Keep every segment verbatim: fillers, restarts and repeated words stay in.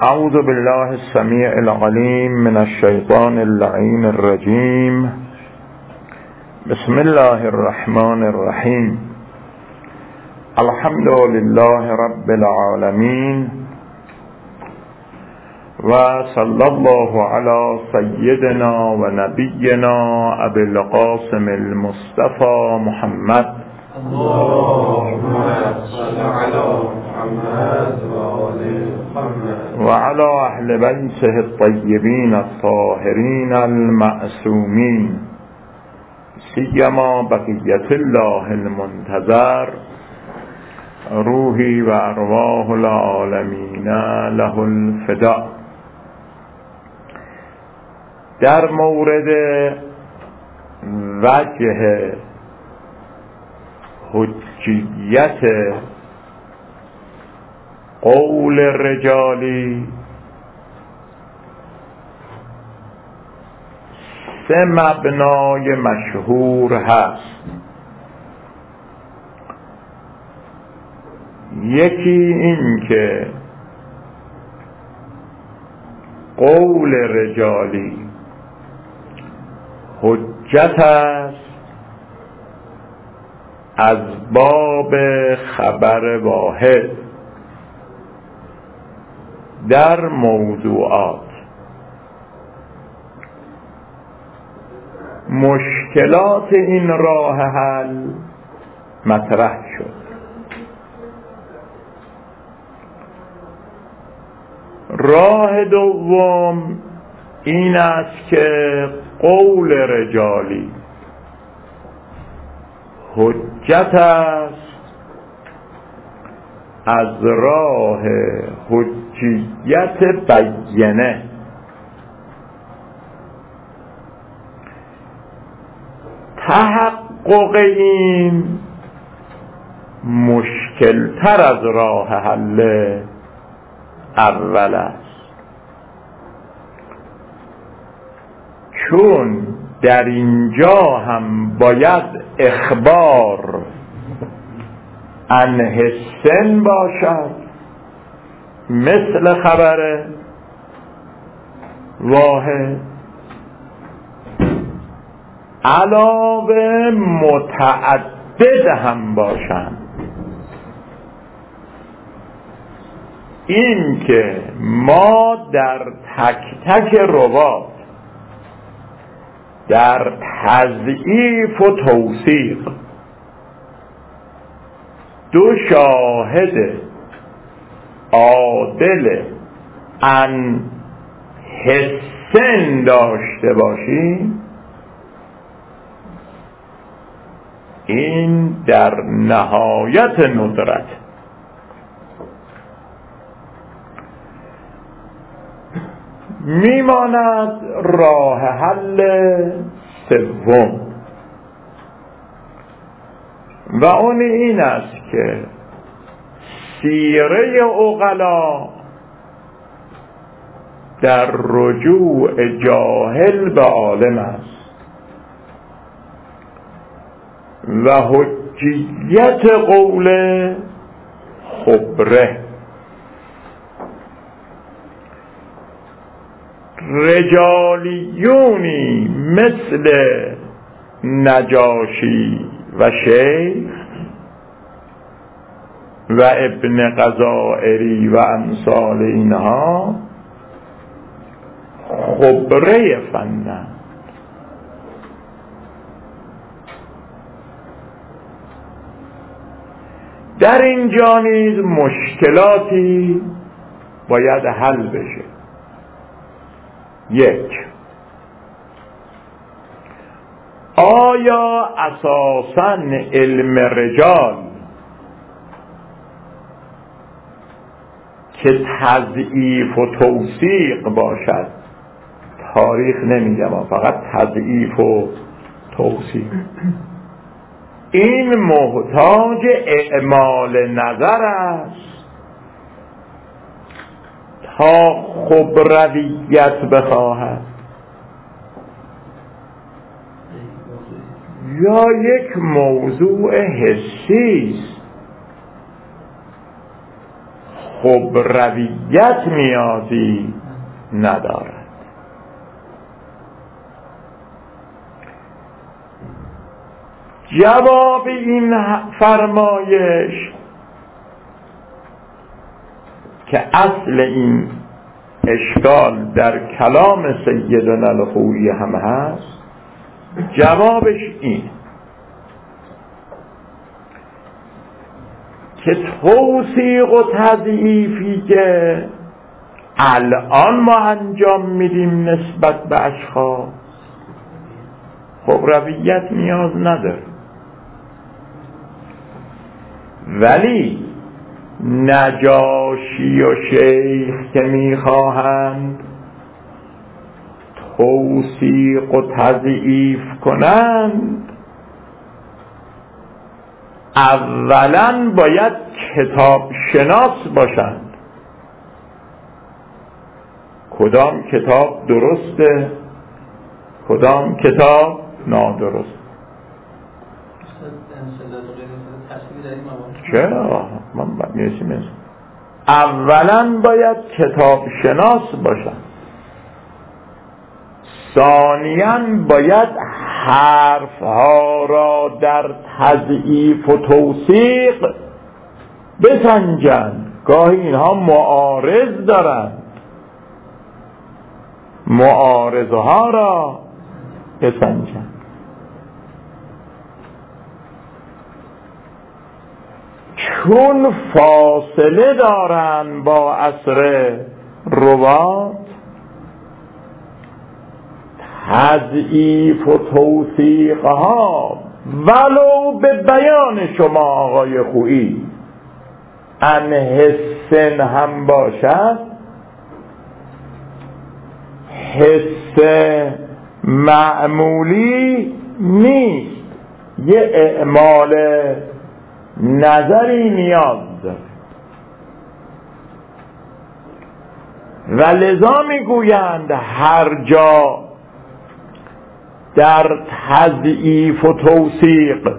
اعوذ بالله السمیع العلیم من الشیطان اللعین الرجیم. بسم الله الرحمن الرحیم. الحمد لله رب العالمین و صلی الله علی سیدنا و نبینا ابی القاسم المصطفى محمد. اللهم صل على محمد و آل محمد و علی اهل بیته الطیبین الطاهرین المعصومین، سیما بقیت الله المنتظر، روحی و ارواح العالمین له الفداء. در مورد وجه حجیت قول رجالی سه مبنای مشهور هست. یکی این که قول رجالی حجت است از باب خبر واحد در موضوعات. مشکلات این راه حل مطرح شد. راه دوم این است که قول رجالی حجت است از راه حجیت بیانه. تحقق این مشکل تر از راه حل اول است، چون در اینجا هم باید اخبار عن حسن باشد مثل خبر واحد، علاوه متعدد هم باشند. این که ما در تک تک روات در تضعیف و توثیق دو شاهد عادل عن حسن داشته باشیم، این در نهایت ندرت. میماند راه حل سوم و اون این است که سیره عقلا در رجوع جاهل به عالم است و حجیت قول خبره. رجالیونی مثل نجاشی و شیخ و ابن قضائری و امثال اینها خبره فنند. در اینجا نیز مشکلاتی باید حل بشه. یک، آیا اساساً علم رجال که تضعیف و توثیق باشد، تاریخ نمیگم فقط تضعیف و توثیق، این محتاج اعمال نظر است تا خبرویت بخواهد، یا یک موضوع حسی است خبرویت نیازی ندارد. جواب این فرمایش که اصل این اشکال در کلام سیدنا الخوئی هم هست، جوابش این که توثیق و تضعیفی که الان ما انجام میدیم نسبت به اشخاص خبرویت نیاز نداره، ولی نجاشی و شیخ که میخواهند توثیق و تضعیف کنند اولا باید کتاب شناس باشند. کدام کتاب درسته، کدام کتاب نادرست. چرا؟ من میرسیم. اولا باید کتاب شناس باشن، ثانیاً باید حرف ها را در تضعیف و توثیق بسنجند. گاهی اینها معارض دارند، معارضه ها را بسنجند. چون فاصله دارن با عصر رباط، تضعیف و توثیق ها ولو به بیان شما آقای خویی ان حسن هم باشد، حس معمولی نیست، یه اعمال نظری نیاز داره. و لذا میگویند هر جا در تضعیف و توثیق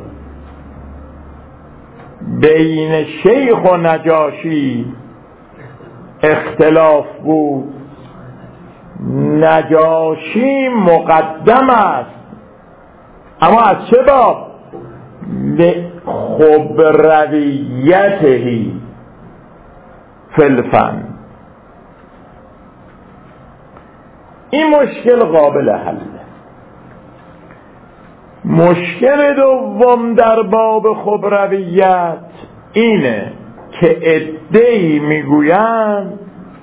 بین شیخ و نجاشی اختلاف بود، نجاشی مقدم است، اما از چه باب؟ لخبرویته فی الفن. این مشکل قابل حله. مشکل دوم در باب خبرویت اینه که عده‌ای میگویند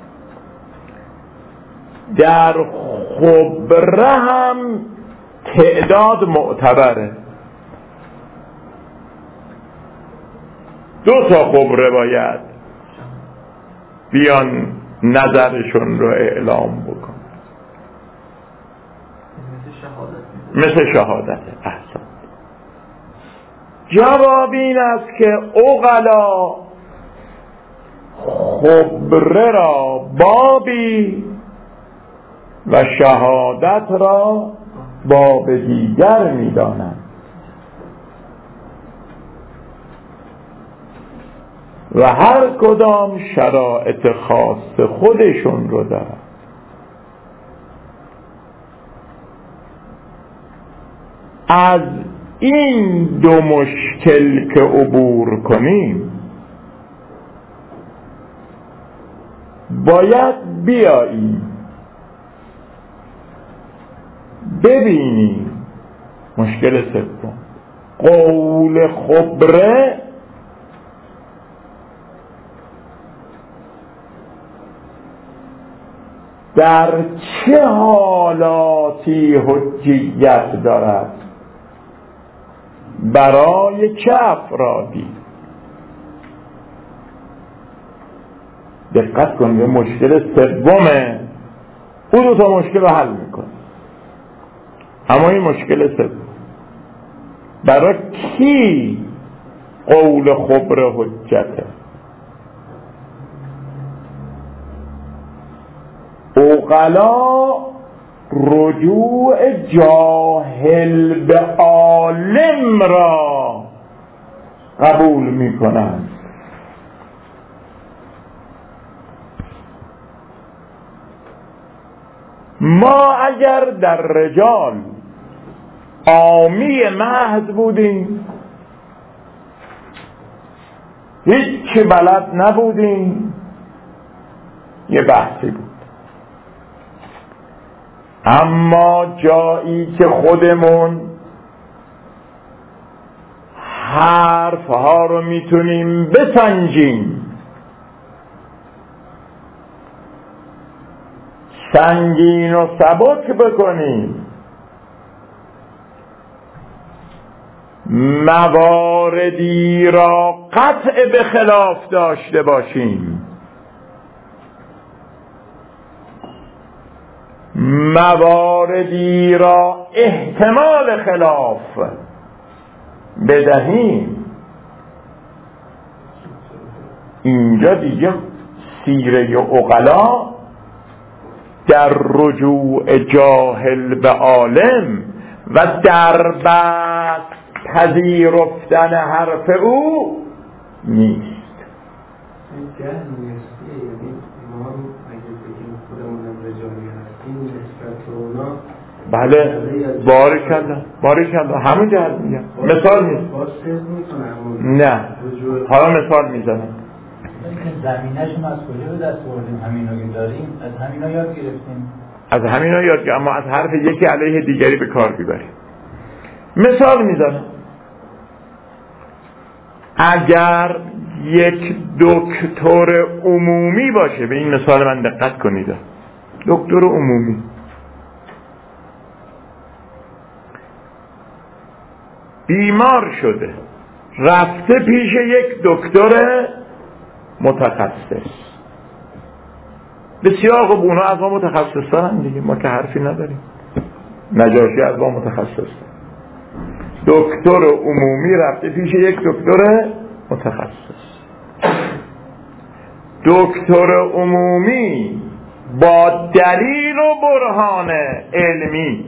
در خبره هم تعداد معتبره. دو تا خبره باید بیان نظرشون رو اعلام بکن، مثل شهادت. احسن. جواب این است که عقلا خبره را بابی و شهادت را باب دیگر می دانند و هر کدام شرایط خاص خودشون رو دارن. از این دو مشکل که عبور کنیم باید بیاییم ببینیم. مشکل سوم، قول خبره در چه حالاتی حجیت دارد، برای چه افرادی. دقت کنید، مشکل سومه، او دو تا مشکل رو حل میکنه. اما این مشکل سوم برای کی قول خبره حجته؟ عقلا رجوع جاهل به عالم را قبول می کنند. ما اگر در رجال عامی محض بودیم، هیچی بلد نبودیم، یه بحثی بود. اما جایی که خودمون حرف ها رو میتونیم بسنجیم، سنگین و سبک بکنیم، مواردی را قطع به خلاف داشته باشیم، مواردی را احتمال خلاف بدهیم، اینجا دیگه سیره عقلا در رجوع جاهل به عالم و در بعد پذیرفتن حرف او نیست. بله باریکالله باریکالله همون جهت میگم. مثال میزنم نه حالا مثال میزنم. زمینه‌شون از کجا به دست آوردیم؟ همینا که داریم از همینا یاد گرفتیم، از همینا یاد گرفتیم، اما از حرف یکی علیه دیگری به کار میبریم. مثال میزنم. اگر یک دکتر عمومی باشه، به این مثال من دقت کنید، دکتر عمومی بیمار شده، رفته پیش یک دکتر متخصص. بسیار خوب، اونا از ما متخصص دارن دیگه، ما که حرفی نداریم. نجاشی از ما متخصص، دکتر عمومی رفته پیش یک دکتر متخصص. دکتر عمومی با دلیل و برهان علمی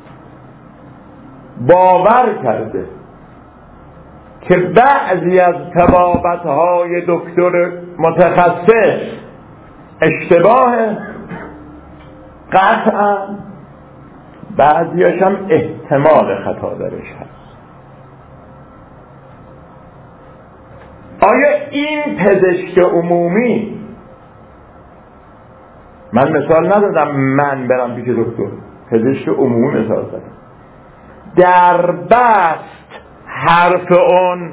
باور کرده که بعضی از طبابت‌های دکتر متخصص اشتباه، قطعا بعضیش هم احتمال خطا درش هست. آیا این پزشک عمومی، من مثال ندادم من برم پیش دکتر، پزشک عمومی مثال زدم، در بست حرف اون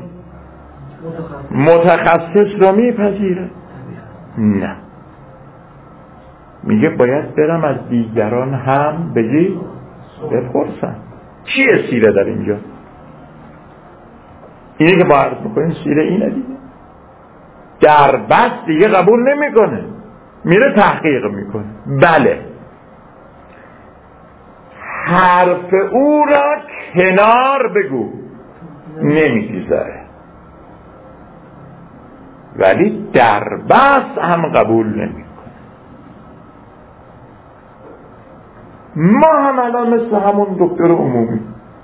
متخصص را میپذیره؟ نه، میگه باید برم از دیگران هم بگی بپرسم چیه سیره در اینجا. اینه که با عرض میکنیم سیره اینه دیگه. در بست دیگه قبول نمیکنه، میره تحقیق میکنه. بله، حرف او را کنار بگو، نمیگذاره، ولی در بست هم قبول نمیکنه. ما هم الان مثل همون دکتر عمومی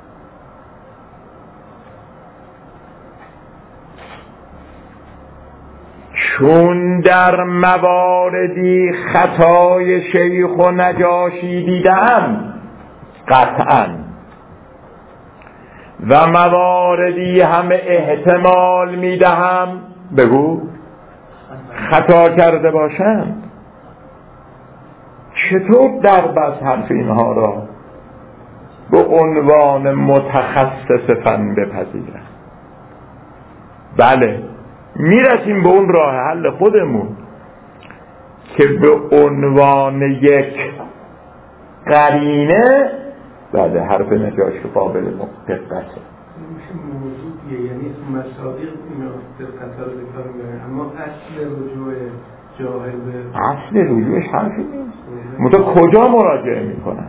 چون در مواردی خطای شیخ و نجاشی دیدم قطعا، و مواردی هم احتمال میدهم بگو خطا کرده باشم، چطور در بس حرف اینها را به عنوان متخصص فن بپذیرم؟ بله، میرسیم به اون راه حل خودمون که به عنوان یک قرینه، بله حرف نجاشی قابل دقته، یعنی مصادیق اینا دقت رو بکار میبرن، اما اصل رجوع جاهل به اصل رجوعش حرفی نیست. متا کجا مراجعه میکنن؟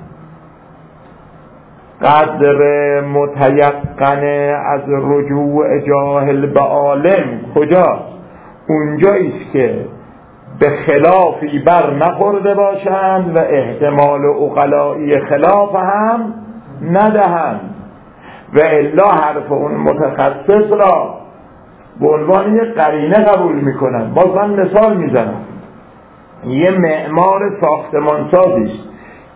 قدر متیقنه از رجوع جاهل به عالم کجا؟ اونجاییست که به خلافی بر نخورده باشند و احتمال عقلائی خلاف هم ندهند، و الا حرف اون متخصص را به عنوان یک قرینه قبول میکنن. باز من مثال میزنم، یه معمار ساختمانسازیست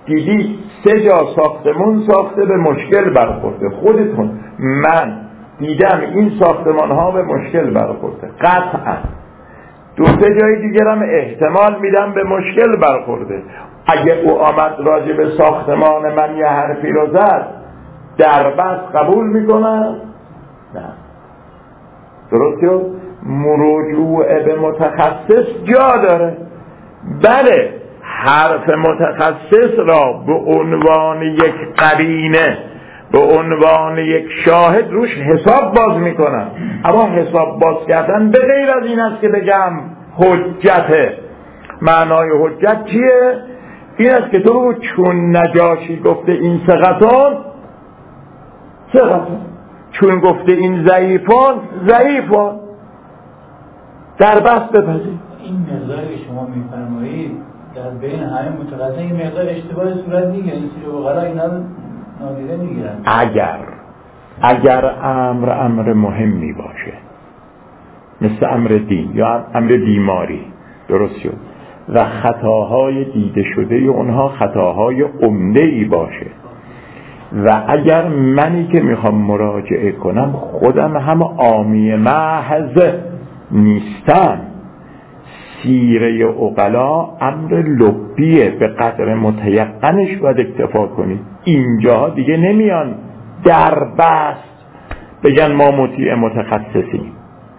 دیدی سه جا ساختمون ساخته به مشکل برخورده، خودتون من دیدم این ساختمان ها به مشکل برخورده، قطعا دو سه جای دیگرم احتمال میدم به مشکل برخورده. اگه او آمد راجع به ساختمان من یه حرفی رو زد در بس قبول میکنم؟ نه. درست شد؟ مراجعه به متخصص جا داره. بله حرف متخصص را به عنوان یک قرینه، به عنوان یک شاهد روش حساب باز میکنم، اما حساب باز کردن به غیر از این است که بگم حجته. معنای حجت چیه؟ این است که تو چون نجاشی گفته این ثقتون ثقتون، چون گفته این ضعیفون ضعیفون، در بس بپذیر. این مقداری که شما میفرمایید در بین همه متقاضی این مقدار اشتباه صورت میگیره، این سیر و غلا اینا نادیده میگیرن. اگر اگر امر امر مهمی باشه مثل امر دین یا امر بیماری، درست شد، و خطاهای دیده شده اونها خطاهای عمده‌ای باشه و اگر منی که میخوام مراجعه کنم خودم هم عامی محض نیستم، سیره عقلا امر لبیه، به قدر متیقنش باید اکتفا کنید. اینجا دیگه نمیان در بست بگن ما مطیع متخصصیم،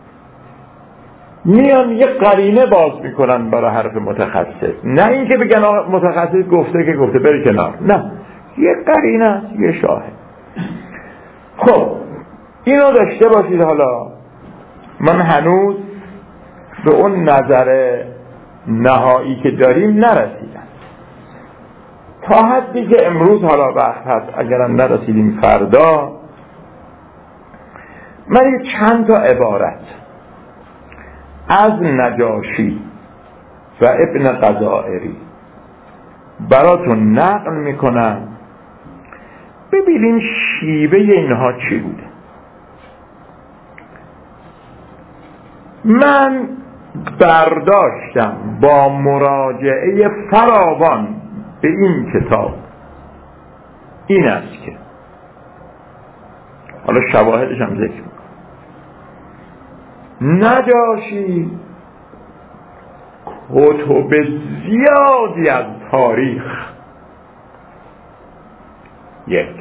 میان یه قرینه باز میکنن برای حرف متخصص، نه اینکه بگن متخصص گفته که گفته بری کنار، نه، یه قرینه است، یه شاهد. خب اینو داشته باشید. حالا من هنوز به اون نظر نهایی که داریم نرسیدم، تا حدی که امروز حالا وقت هست، اگرم نرسیدیم فردا من یه چند تا عبارت از نجاشی و ابن قضائری براتون نقل میکنم، ببینیم شیوه اینها چی بوده. من برداشتم با مراجعه فراوان به این کتاب این است که حالا شواهدش هم ذکر میکنم. نجاشی کتب زیادی از تاریخ، یک،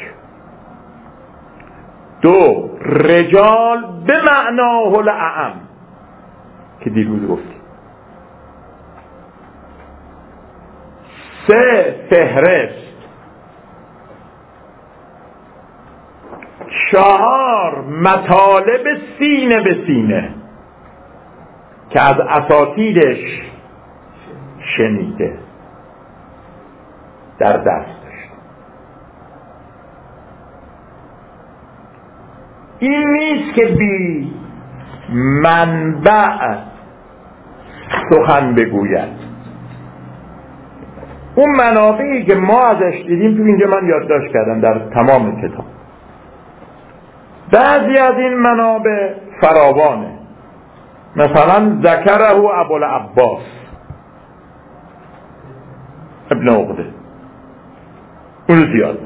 دو، رجال به معناه الاعم که دیروز گفتیم، سه، فهرست، چهار، مطالب سینه به سینه که از اساتیدش شنیده در دست داشت. این نیست که بی منبع سخن بگوید. اون منابعی که ما ازش دیدیم تو اینجا من یادداشت کردم در تمام کتاب. بعضی از این منابع فراوانه، مثلا ذکره ابوالعباس ابن عقده، اون زیاد.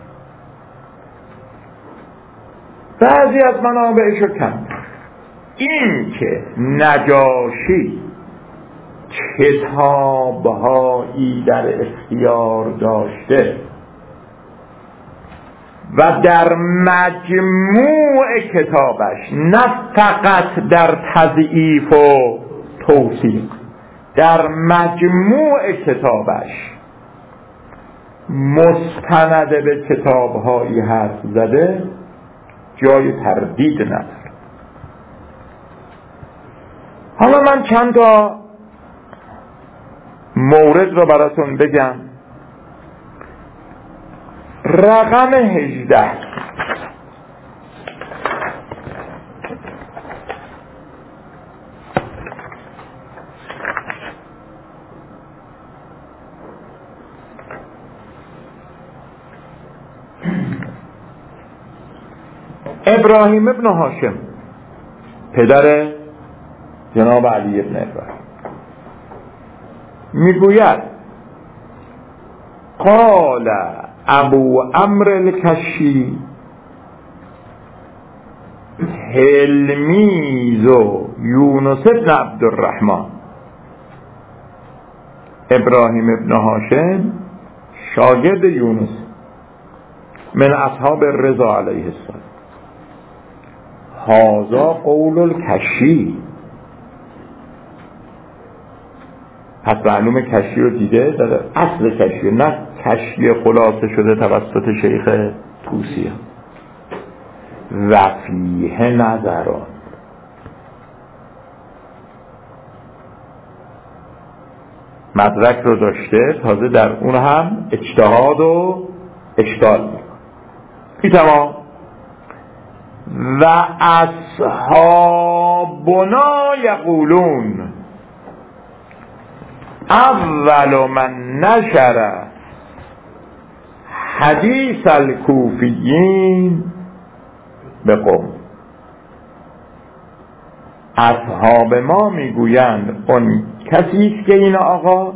بعضی از منابعشو کم. این که نجاشی کتابهایی در اختیار داشته و در مجموع کتابش، نه فقط در تضعیف و توثیق، در مجموع کتابش مستند به کتابهایی حرف زده، جای تردید نداره. حالا من چند تا مورد رو براتون بگم. رقم هجده، ابراهیم ابن هاشم پدر جناب علی ابن ابراهیم میگوید قال ابو عمرو الکشی هلمیز و یونس ابن عبدالرحمن ابراهیم ابن هاشم شاگرد یونس من اصحاب رضا علیه السلام. هذا قول الکشی. پس معلومه کشی رو دیده در اصل کشی، نه کشی خلاصه شده توسط شیخ طوسی. و فیه نظران، مدرک رو داشته، تازه در اون هم اجتهاد و اشکال میکنه. این تمام. و اصحابنا یقولون اول من نشر حدیث الکوفیین به قوم. اصحاب ما میگویند اون کسیست که این آقا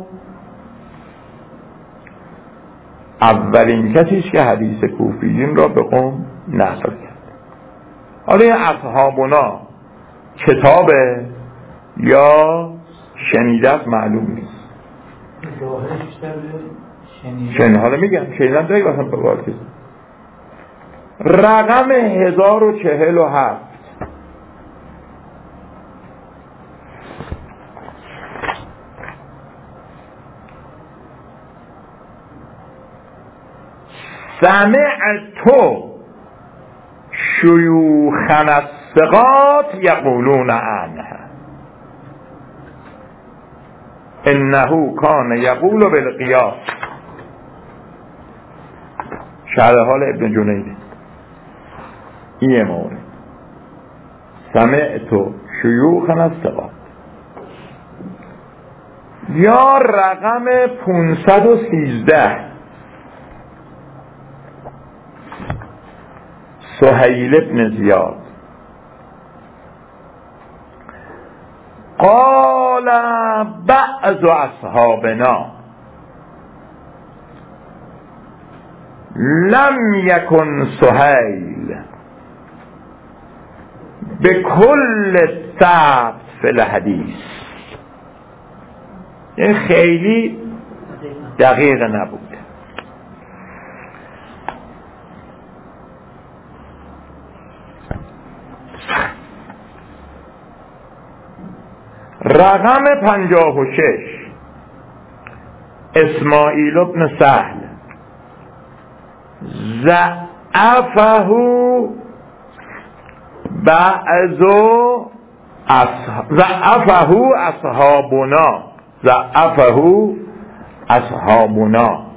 اولین کسیست که حدیث کوفیین را به قوم نقل کرد. حالا این اصحابنا کتابه یا شنیده است معلوم نیست. شنیده. حالا میگم شنیدم داری واسم بگوار کسی. رقم هزار و چهل و هفت سمعت شیوخنا الثقات یقولون عنه انه کان یقول بالقیاس. شرح حال ابن جنید این مورد. سمعت شیوخنا الثقات. یا رقم پانصد و سیزده سهیل ابن زیاد قال بعض اصحابنا لم یکن سهیل به کل ثبت فی الحدیث. یعنی خیلی دقیق نبود. رقم پنجاه و شش اسماعیل ابن سهل ضعفه بعض ضعفه اصحابنا ضعفه اصحابنا.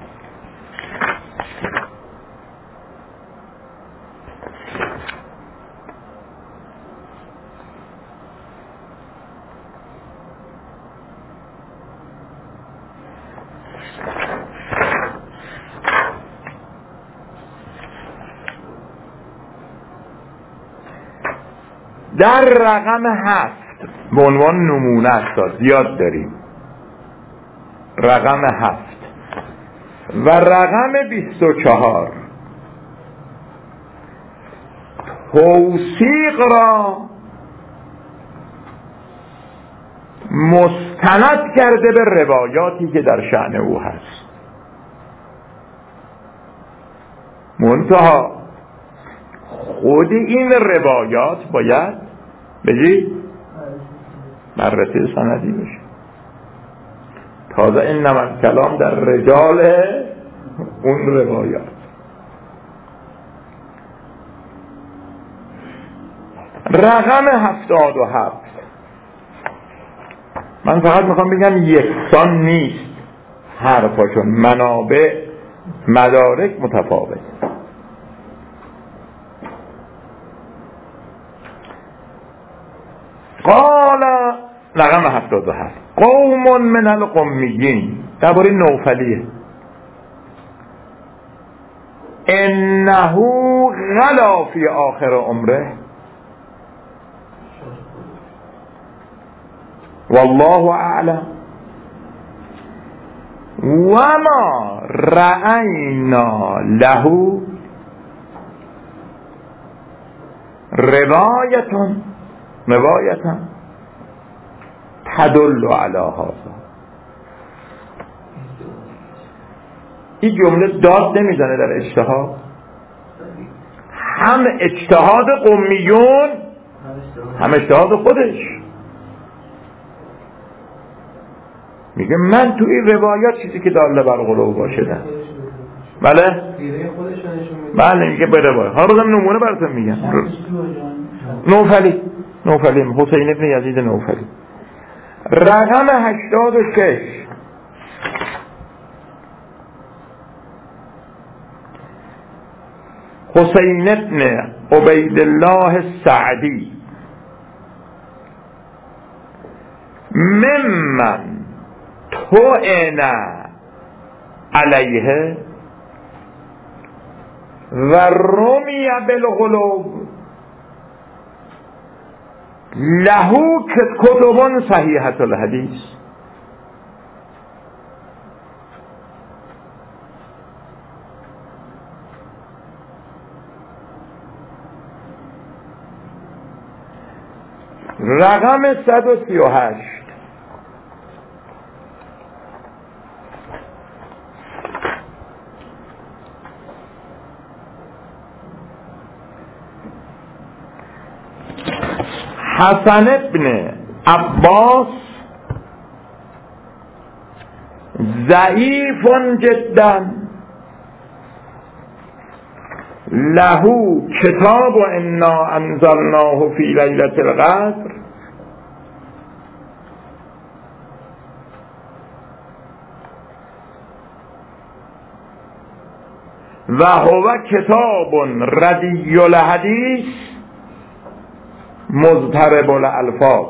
در رقم هفت به عنوان نمونه است، زیاد داریم. رقم هفت و رقم بیست و چهار توثیق را مستند کرده به روایاتی که در شأن او هست. منتها خود این روایات باید بگی بررسی سندی بشه. تازه این نمک کلام در رجال اون روایات. رقم هفتاد و هفت من فقط میخوام بگم یکسان نیست حرفاشون، منابع مدارک متفاوت. قال رقم هفتاد و هفت قوم من القمیین درباره نوفلیه انه غلا فی آخر عمره والله اعلم. و ما رأینا له روایتون روایتون تدل علی هذا. این جمله داد نمیزنه در اجتهاد؟ هم اجتهاد قمیون هم اجتهاد خودش. میگه من تو این روایات چیزی که داله بر غلو باشه ده. بله؟ بله میگه به روایت. حالا بازم نمونه براتون میگم. نوفلی نوفلی حسین ابن یزید نوفلی رقم هشتاد و شش حسین ابن عبیدالله سعدی ممن طعن علیه و رمی بالغلو لهو کتب صحیحة الحدیث. رقم صد و سی و هشت حسن ابن عباس ضعیف جدا له کتاب و انا انزلناه فی لیلة القدر و هو کتاب ردی الحدیث مضطرب الالفاظ.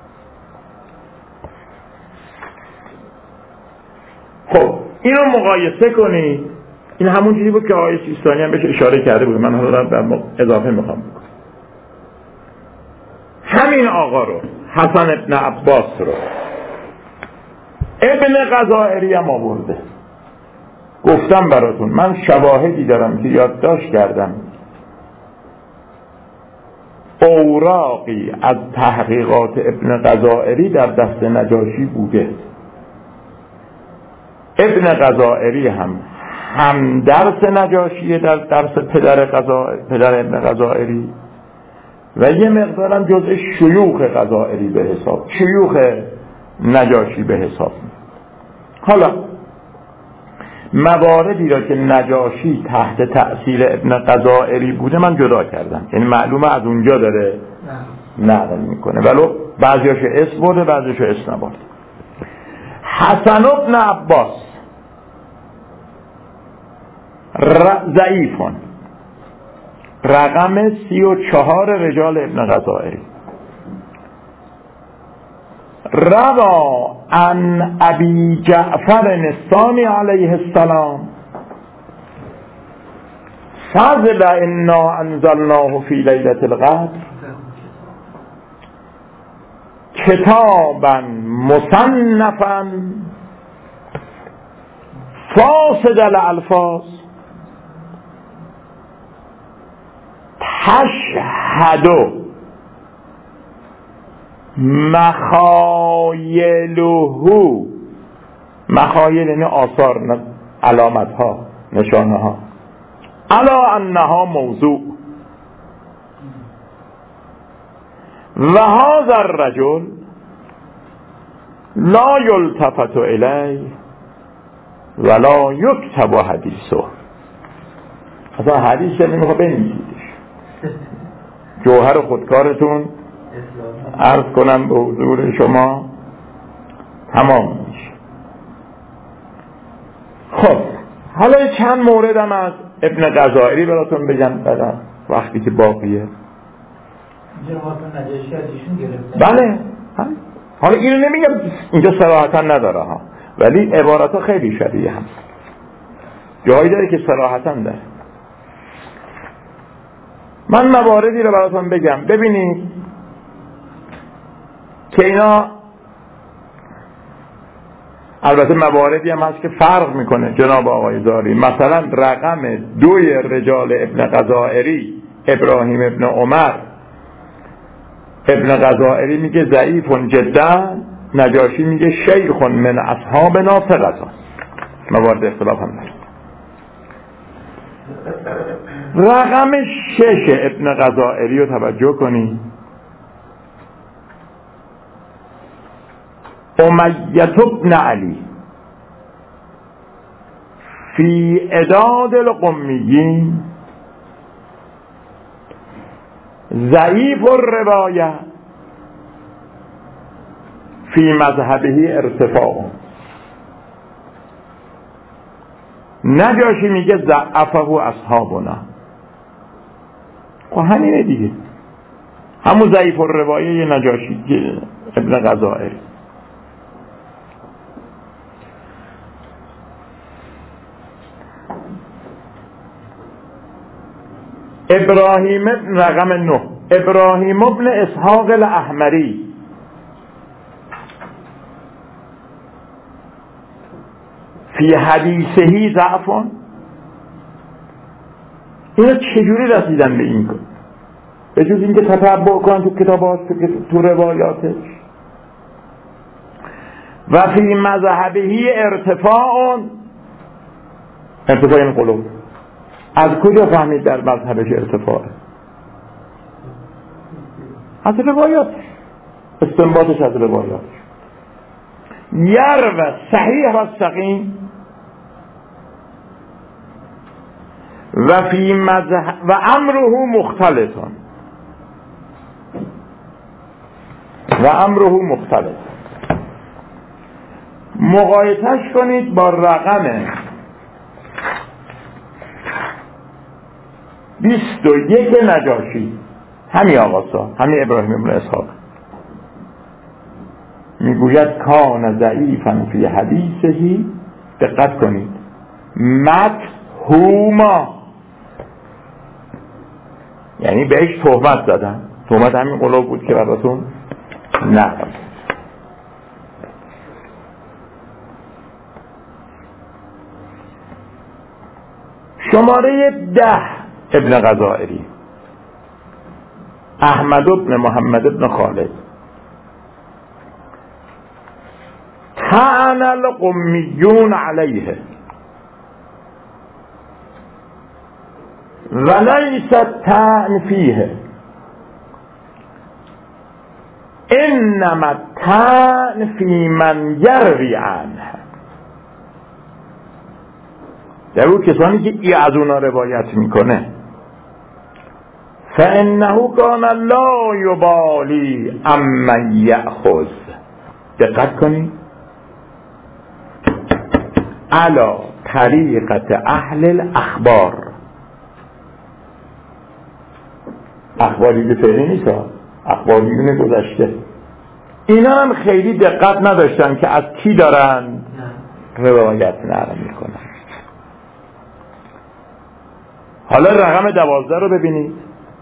خب اینو مقایسه کنید. این همون چیزی بود که آقای سیستانی هم بهش اشاره کرده بود. من حالا در اضافه میخوام بکنم. همین آقا رو حسن ابن عباس رو ابن غزائری هم آورده. گفتم براتون من شواهدی دارم که یادداشت کردم، اوراقی از تحقیقات ابن غزائری در دست نجاشی بوده. ابن غزائری هم هم درس نجاشی در درس پدر غزائری، پدر ابن غزائری، و یه مقدارم جزء شیوخ غزائری به حساب، شیوخ نجاشی به حساب. حالا مواردی را که نجاشی تحت تأثیر ابن غزائری بوده من جدا کردم، یعنی معلومه از اونجا داره نقل میکنه، ولو بعضیاشو اسم برده بعضیاشو اسم نبرده. حسن ابن عباس ضعیفون، رقم سی و چهار رجال ابن غزائری. روا عن ابی جعفر الثانی علیه السلام فضل انا انزلناه فی لیلة القدر کتابا مصنفا فاسد الالفاظ تشهد مخایلهو، مخایل یعنی آثار، علامت ها، نشانه ها، علا انها موضوع. و هذا الرجل لا یلتفت الیه ولا یکتب حدیثه. اصلا حدیث نمیخواه بنویسیدش. جوهر خودکارتون عرض کنم به حضور شما تمام میشه. خب حالا چند موردم از ابن غزائری براتون بگم بعد وقتی که باقیه. بله حالا اینو نمیگم اینجا صراحتا نداره ها، ولی عبارت ها خیلی شبیه هم، جایی داره که صراحتا داره. من مواردی رو براتون بگم. ببینید که اینا البته مواردی هم هست که فرق میکنه جناب آقای زاری. مثلا رقم دوی رجال ابن غزائری ابراهیم ابن عمر ابن غزائری میگه ضعیف جدا، نجاشی میگه شیخ من اصحابنا ثقة. موارد اختلاف هم داره. رقم شش ابن غزائری رو توجه کنید. امیة بن علی فی عداد القمیین ضعیف الروایه فی مذهبه ارتفاع. نجاشی میگه ضعفه اصحابنا. خب همینه دیگه، همون ضعیف الروایه نجاشی که ابن غزائری. ابراهیم رقم نه ابراهیم ابن اسحاق الاحمری فی حدیثهی ضعفون. اینا چجوری رسیدن به این کن؟ به جز اینکه تتبع کنن تو کتابات، تو, تو روایاتش. و فی مذهبهی ارتفاع. ارتفاع این قلوب از کجا فهمید در مذهبش ارتفاعه؟ از روایات، استنباطش از روایات. یرو صحیح و سقیم و فی مذهب و امره مختلطون و امره مختلط. مقایسش کنید با رقم بیست و یک نجاشی، همین آقاسا، همین ابراهیم ابن اسحاق. میگوید کان ضعیفا فی حدیثهی، دقت کنید، متهوما، یعنی بهش تهمت زدن. تهمت همین قلوب بود که براتون نقل. شماره ده ابن غزائری احمد ابن محمد ابن خالد طعن القمیون علیه ولیس الطعن فیه انما الطعن فی من یروی عنه. در اون کسانی که ای از اونا روایت میکنه. فانه کان لا یبالی امن یأخذ. دقت کنید، علی طریقت اهل الاخبار. اخباری که فعلی نیست، اخباریون گذشته. اینا هم خیلی دقت نداشتن که از کی دارن روایت نقل میکنن. حالا رقم دوازده رو ببینید.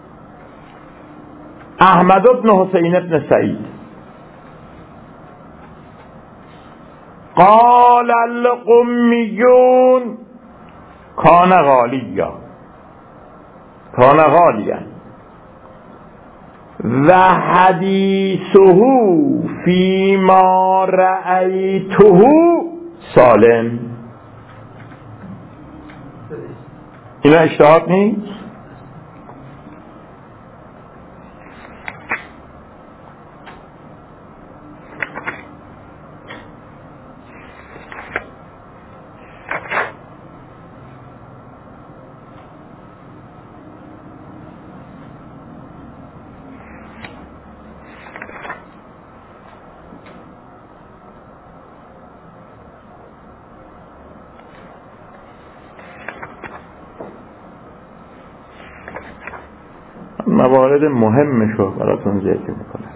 احمد بن حسین بن سعید قال القمیون کان غالیا کان غالیا و حدیثه فی ما رأیته سالم. اینا اجتهاد نیست؟ موارد مهمشو براتون ذکر میکنم.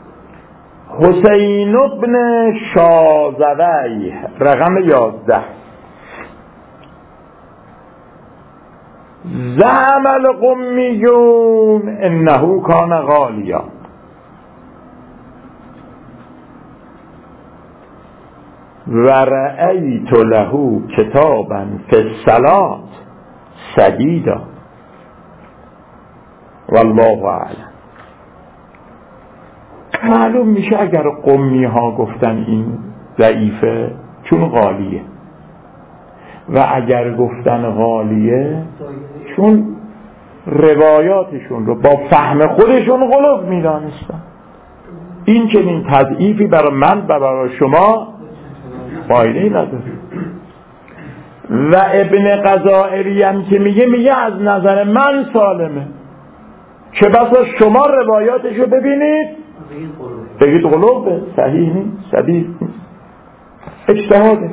حسین ابن شازوی رقم یازده زعم القمیون انه کان غالیا. و رأیت له کتابا فی الصلاة سدیدا والله اعلم. معلوم میشه اگر قمی ها گفتن این ضعیفه چون غالیه، و اگر گفتن غالیه چون روایاتشون رو با فهم خودشون غلط میدانستن. این چنین تضعیفی برای من و برای شما فایده‌ای نداره. و ابن غزائری هم که میگه میگه از نظر من سالمه، که بسا شما روایاتش رو ببینید بگید غلطه، صحیح نیست، صحیح نیست، اجتهاده.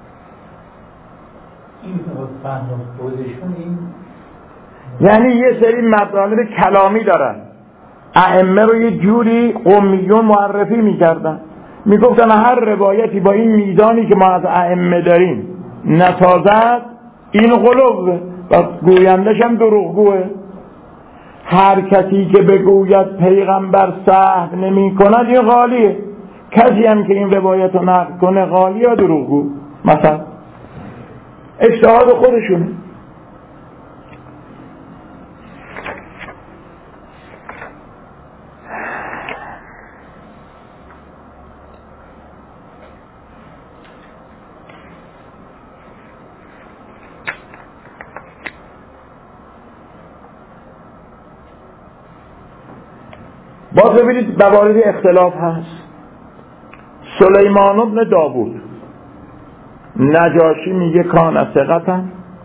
این فهم خودشون این یعنی یه سری مطالب کلامی دارن، ائمه رو یه جوری قمیون معرفی میکردن، میگفتن هر روایتی با این میزانی که ما از ائمه داریم نتازد این غلوه و گویندش هم دروغگوه. هر کسی که بگوید پیغمبر سهو نمی کند این غالیه، کسی هم که این روایت رو نقل کنه غالی یا دروغگو. مثلا اجتهاد خودشونه. باز ببینید موارد اختلاف هست. سلیمان بن داوود نجاشی میگه کان ثقة،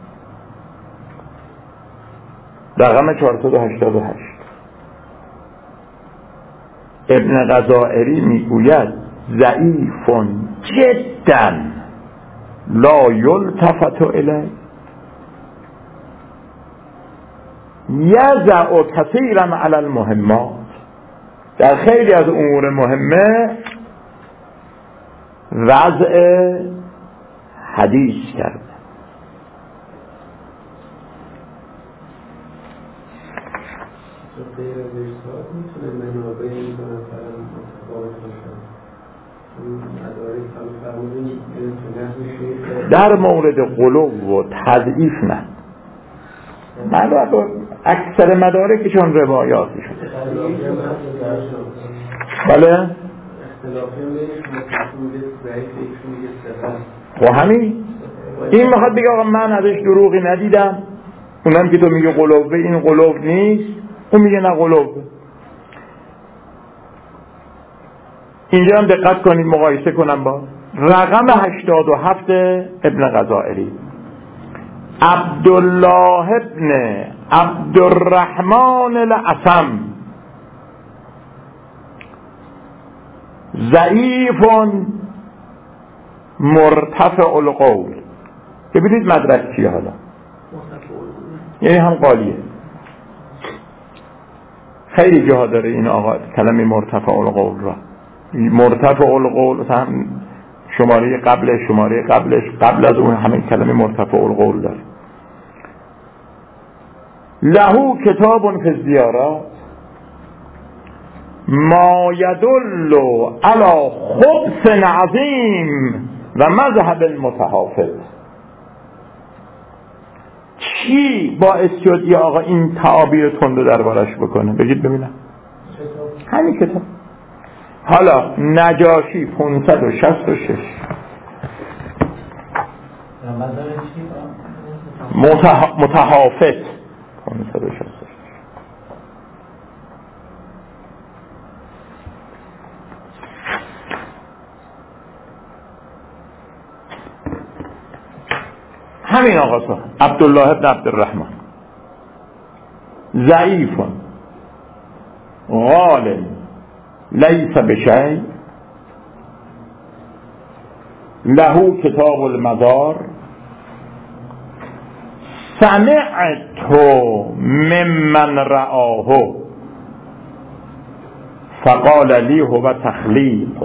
رقم چهارصد و هشتاد و هشت. ابن غزائری میگوید ضعیف جدا لا یلتفت الیه یضع کثیرا علی المهمات. در خیلی از امور مهمه وضع حدیث کرده. غیر از ارشاد میتونه منابع این دو نفرم متفاوت باشن. مدارک هم فرمودین تو نحو شیخ در مورد غلو و تضعیف نه، مدارک اکثر مدارکشون روایاتی شده. بله اختلافی هم بینشون ضعیف ایشون میگه ثقه. و همین این میخواد بگه آقا من ازش دروغی ندیدم، اونم که تو میگه قلوبه این قلوب نیست، اون میگه نه قلوبه. اینجا هم دقت کنید مقایسه کنم با رقم هشتاد و هفت ابن غزائری. عبدالله ابن عبدالرحمن الاسم ضعیف مرتفع القول. ببینید مدرک چیه حالا، یعنی هم قالیه. خیلی جاها داره این آقا کلمه مرتفع القول را. مرتفع القول هم شماره قبلش شماره قبلش قبل از اون همین کلمه مرتفع القول داره. له کتاب فی الزیارات ما یدل علی خبث عظیم و مذهب المتحافظ. چی باعث شد یا آقا این تعابیر تند دربارش بکنه؟ بگید ببینم. همین کتاب. حالا نجاشی پانصد و شصت و شش متح... متحافظ پانصد و شصت و شش. همین آقا عبدالله ابن عبدالرحمن ضعیف غال لیس بشیء له کتاب المدار سمعت ممن رآه فقال لی هو تخلیق.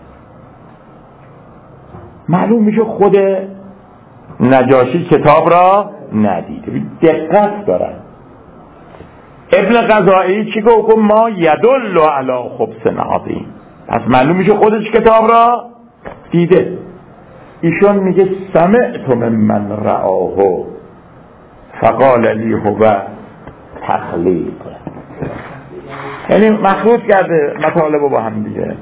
معلوم میشه خود نجاشی کتاب را ندیده. دقت دارن. ابن غزائری چی گفت؟ ما یدل علی خبث عظیم. پس معلوم میشه خودش کتاب را دیده. ایشون میگه سمعت من رآه فقال لی هو تخلیق، یعنی مخلوط کرده مطالب با هم دیگه.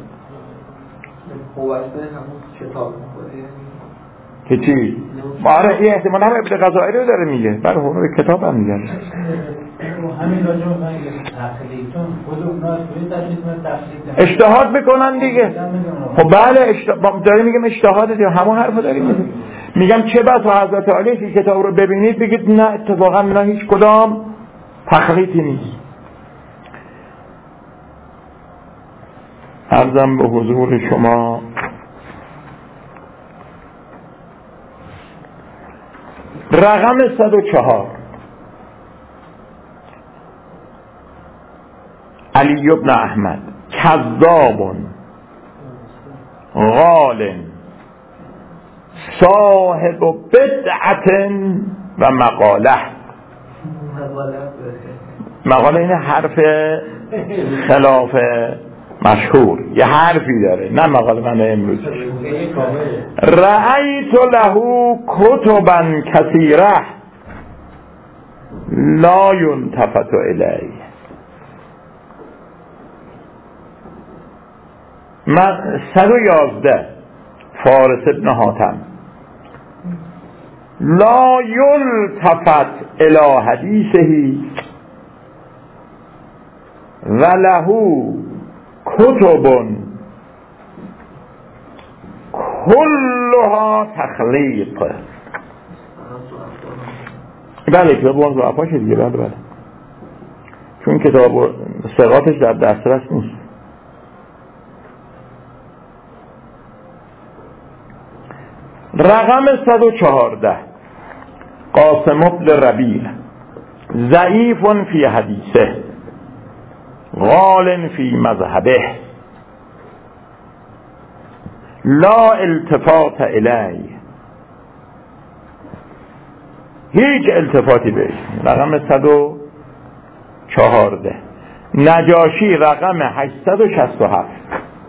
که چی؟ آره این احتمال هم ابن غذایی رو داره میگه، برای همون کتاب هم میگن همین راجع به تخلیق، چون خود اونا توی تخلیق اجتهاد میکنن دیگه. خب بله اشت... داریم میگم اجتهاد دیگه، همون حرفو داریم میگم. میگم چه بسا حضرت علی که کتاب رو ببینید بگید نه اتفاقا نه هیچ کدام تخلیقی نیست. عرضم به حضور شما رقم صد و چهار علی بن احمد کذاب غال صاحب بدعت و مقاله. مقاله این حرف خلاف مشهور، یه حرفی داره، نه مقاله من امروز. رأیت له کتبا کثیره لا ینتفت الیه. من صد و یازده فارس ابن حاتم لا یلتفت الی حدیثه و له کتب کلها تخلیق. بله کتاب اون ضعفاش دیگه، بله بله، چون کتاب ثقاتش در دسترس نیست. رقم صد و چهارده قاسم بن ربیع ضعیف فی حدیثه غال فی مذهبه لا التفات الی، هیچ التفاتی بهش. رقم صد و چهارده نجاشی رقم هشتصد و شصت و هفت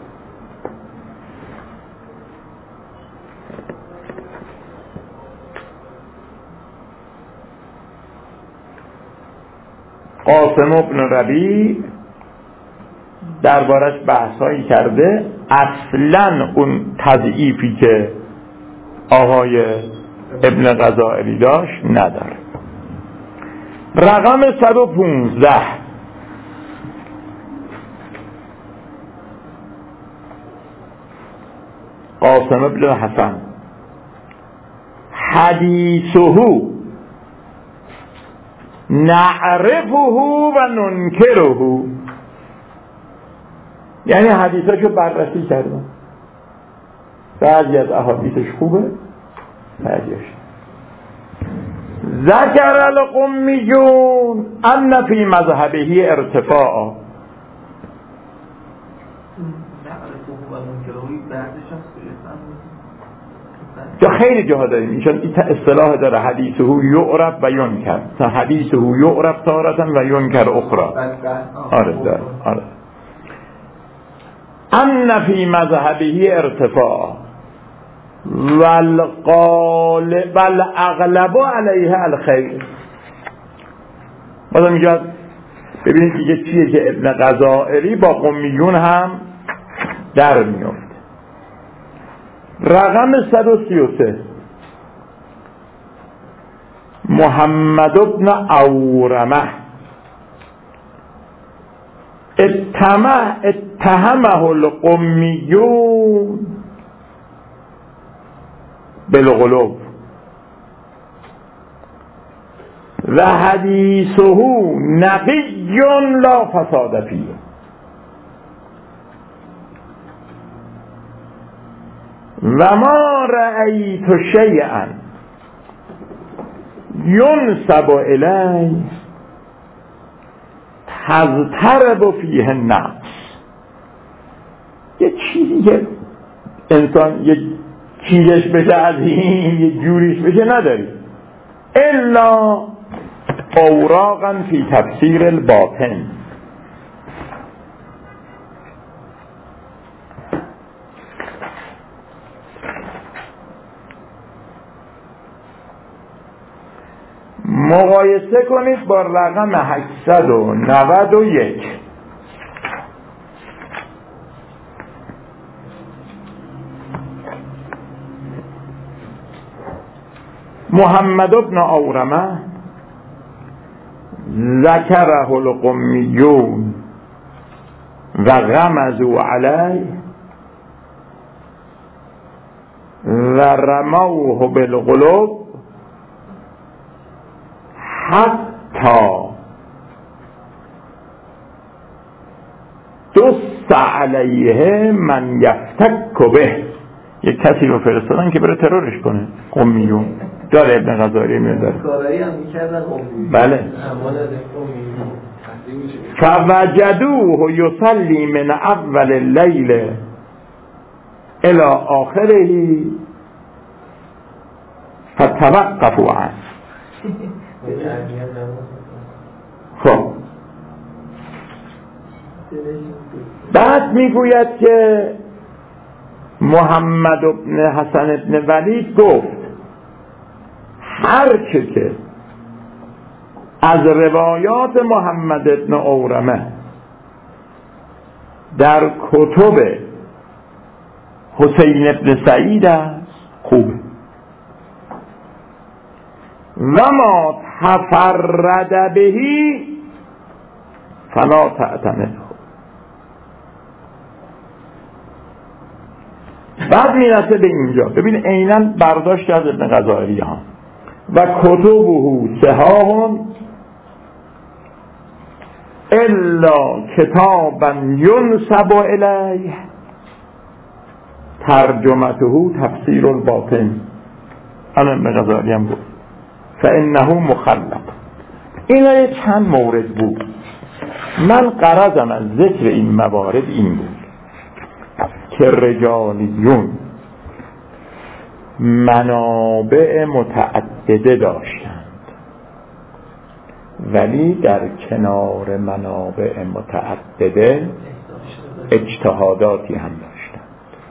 قاسم بن ربیع دربارش بحثایی کرده، اصلا اون تضعیفی که آقای ابن غزائری داشت نداره. رقم صد و پونزده قاسم بن حسن حدیثه نعرفه و ننکره، یعنی حدیثاشو بررسی کردن، بعضی از احادیثش خوبه بعضیش. ذکر القمیون ان فی مذهبه ارتفاع. یا خیلی جاها داریم ایشان این اصطلاح داره، حدیثه یعرف و ینکر، حدیثه یعرف تارة و ینکر اخرى. آره داره آره. ان فی مذهبه ارتفاع والغالب والاغلب علیه الخیر. مثلا میگه ببینید دیگه چیه که ابن غزائری با قمیون هم در میفته. رقم صد و سی و سه محمد بن اورمه اتهمه اتهمه القمیون بالغلو و حدیثه نقی لا فساد فیه. و ما رأیت شیئا ینسب الی تضطرب فیه النفس. یه چیزی که انسان یه چیزش بشه از این یه جوریش بشه نداری الا اوراقا فی تفسیر الباطن. مقایسه کنید با رقم هشتصد و نود و یک. محمد بن اورمه ذکره القمیون و غمزوا علیه و رموه بالقلوب حتی دست علیه من یفتک به. یک کسی رو فرستادن که بره ترورش کنه. قمیون داره ابن غزالی میاد کارایی هم میکردن قمیون. بله. فوجدوه یصلی من اول اللیل الى آخره فتوقفوا عنه. خب بعد میگوید که محمد ابن حسن ابن ولید گفت هر چه که از روایات محمد ابن اورمه در کتب حسین ابن سعید است خوبه و ما تفرد بهی فلا تعتمد. بعد میرسه به اینجا. ببین عیناً برداشت از ابن غزالی ها و کتبه صحاح الا کتابا ینسب الیه ترجمته تفسیر الباطن. انا ابن غزالی هم بود فانه مخلق. اینا یه چند مورد بود. من غرضم از ذکر این موارد این بود که رجالیون منابع متعدده داشتند ولی در کنار منابع متعدده اجتهاداتی هم داشتند.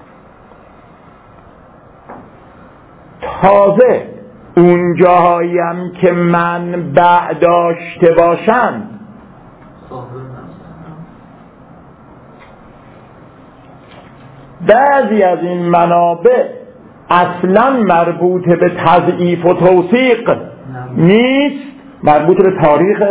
تازه اون جاهایی هم که منبع داشته باشند بعضی از این منابع اصلا مربوط به تضعیف و توثیق نیست، مربوط به تاریخ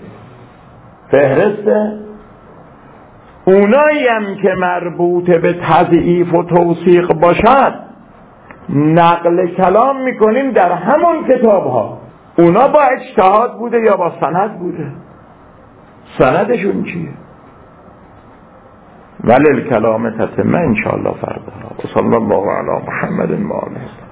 فهرسته. اونایی هم که مربوط به تضعیف و توثیق باشد نقل کلام میکنیم در همون کتاب ها. اونا با اجتهاد بوده یا با سند بوده؟ سندشون چیه؟ ولی الکلام تتمه انشاءالله فردا. و صلی الله علی محمد و آله.